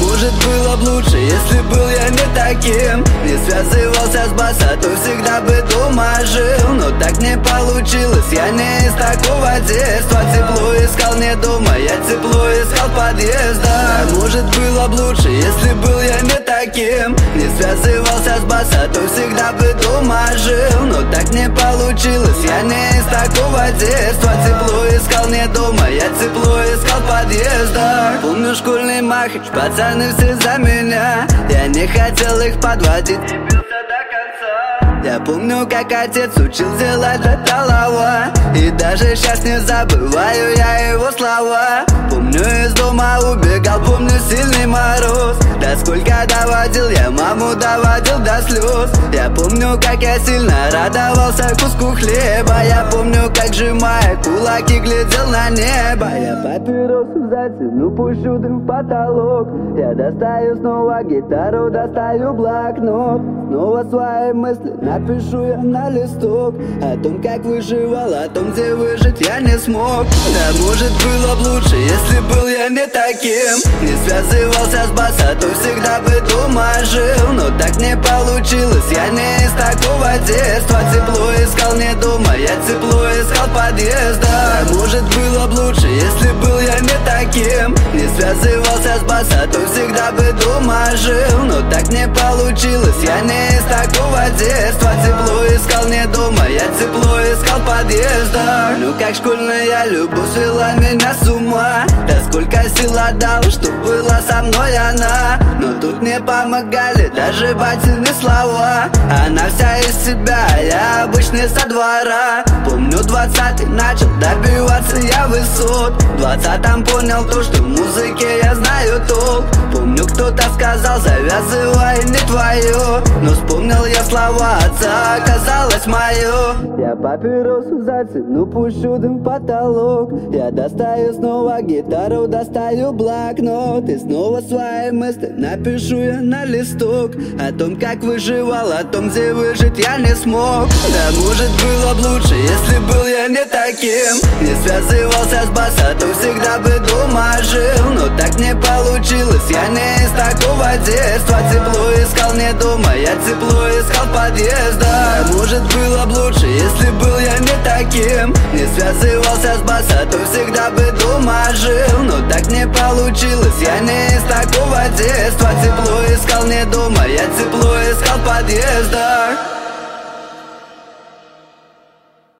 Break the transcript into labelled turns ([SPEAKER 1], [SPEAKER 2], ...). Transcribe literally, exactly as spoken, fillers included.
[SPEAKER 1] может было б лучше, если был я не таким. Не связывался с баса, то всегда бы дома жил. Но так не получилось, я не из такого детства. Тепло искал не дома, я тепло искал подъезда. А может было б лучше, если был я не таким. Не связывался с баса, то всегда бы дома жил. Но так не получилось, я не из такого детства. Тепло искал не дома, я тепло искал подъезда. Помню школьный махач, пацаны все за меня. Я не хотел их подводить, не бился до конца. Я помню, как отец учил делать до талого. И даже сейчас не забываю я его слова. Помню, из дома убегал, помню сильный мороз. Да сколько доводил я маму, доводил до слез. Я помню, как я сильно радовался куску хлеба. Я помню, как сжимая кулаки глядел на небо. Я папиросу затяну, пущу дым в потолок. Я достаю снова гитару, достаю блокнот. Снова свои мысли напишу я на листок. О том, как выживал, о том, где выжить я не смог. Да может было б лучше, если был я не таким. Не связывался с баса, то всегда бы дома жил. Но так не получилось, я не из такого детства. Тепло искал не дома, я тепло искал подъезда. А может было б лучше, если был я не таким. Не связывался с баса, то всегда бы дома жил. Но так не получилось, я не из такого детства. Тепло искал не дома, я тепло искал подъезда. Ну как школьная любовь свела меня с ума. Да сколько сил отдал, что была со мной она. Но тут не помогали даже батины слова. Она вся из себя, я обычный со двора. Помню двадцатый начал добиваться я высот. В двадцатом понял то, что в музыке я знаю толк. Помню, кто-то сказал, завязывай, не твое. Но вспомнил я слова отца, оказалось мое. Я папиросу затяну, пущу дым в потолок. Я достаю снова гитару, достаю блокнот. И снова свои мысли напишу я на листок. О том, как выживал, о том, где выжить я не смог. Да может было б лучше, если был я не таким. Не связывался с баса, то всегда бы дома жил. Но так не получилось, я не из такого детства. Тепло искал не дома, я тепло искал подъезда. А может было б лучше, если был я не таким. Не связывался с баса, то всегда бы дома жил. Но так не получилось, я не из такого детства. Тепло искал не дома, я тепло искал подъезда.